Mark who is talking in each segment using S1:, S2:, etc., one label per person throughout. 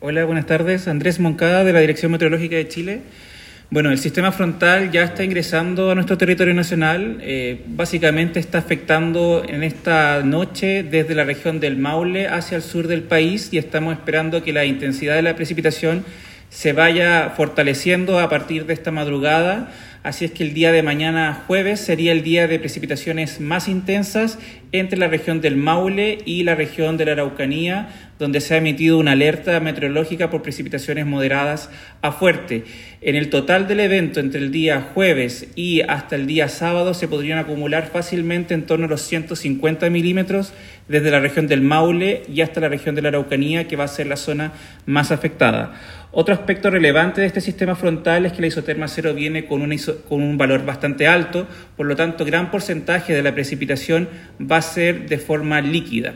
S1: Hola, buenas tardes. Andrés Moncada, de la Dirección Meteorológica de Chile. Bueno, el sistema frontal ya está ingresando a nuestro territorio nacional. Básicamente está afectando en esta noche desde la región del Maule hacia el sur del país y estamos esperando que la intensidad de la precipitación se vaya fortaleciendo a partir de esta madrugada. Así es que el día de mañana jueves sería el día de precipitaciones más intensas entre la región del Maule y la región de la Araucanía, donde se ha emitido una alerta meteorológica por precipitaciones moderadas a fuerte. En el total del evento, entre el día jueves y hasta el día sábado, se podrían acumular fácilmente en torno a los 150 milímetros desde la región del Maule y hasta la región de la Araucanía, que va a ser la zona más afectada. Otro aspecto relevante de este sistema frontal es que la isoterma cero viene con un valor bastante alto, por lo tanto, gran porcentaje de la precipitación va a ser de forma líquida.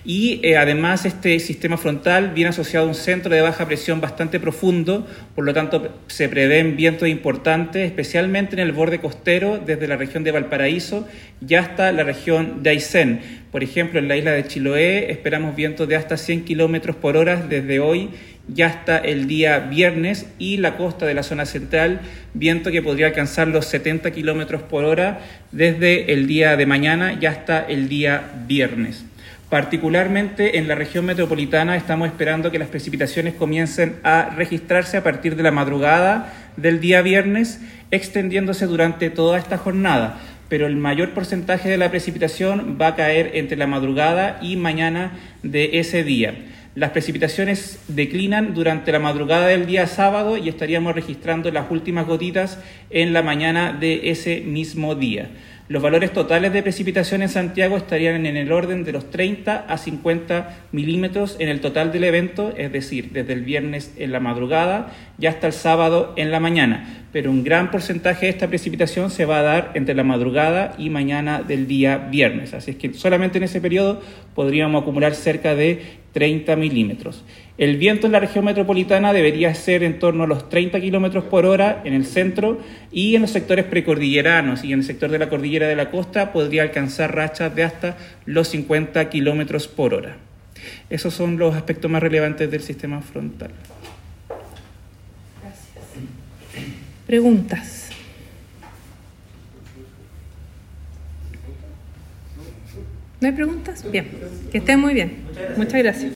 S1: Y además este sistema frontal viene asociado a un centro de baja presión bastante profundo, por lo tanto se prevén vientos importantes, especialmente en el borde costero, desde la región de Valparaíso y hasta la región de Aysén. Por ejemplo, en la isla de Chiloé esperamos vientos de hasta 100 kilómetros por hora desde hoy y hasta el día viernes, y la costa de la zona central, viento que podría alcanzar los 70 kilómetros por hora desde el día de mañana y hasta el día viernes. Particularmente en la región metropolitana estamos esperando que las precipitaciones comiencen a registrarse a partir de la madrugada del día viernes, extendiéndose durante toda esta jornada, pero el mayor porcentaje de la precipitación va a caer entre la madrugada y mañana de ese día. Las precipitaciones declinan durante la madrugada del día sábado y estaríamos registrando las últimas gotitas en la mañana de ese mismo día. Los valores totales de precipitación en Santiago estarían en el orden de los 30 a 50 milímetros en el total del evento, es decir, desde el viernes en la madrugada y hasta el sábado en la mañana. Pero un gran porcentaje de esta precipitación se va a dar entre la madrugada y mañana del día viernes. Así es que solamente en ese periodo podríamos acumular cerca de 30 milímetros. El viento en la región metropolitana debería ser en torno a los 30 kilómetros por hora en el centro, y en los sectores precordilleranos y en el sector de la cordillera de la costa podría alcanzar rachas de hasta los 50 kilómetros por hora. Esos son los aspectos más relevantes del sistema frontal.
S2: Gracias. Preguntas. ¿No hay preguntas? Bien. Que estén muy bien. Muchas gracias.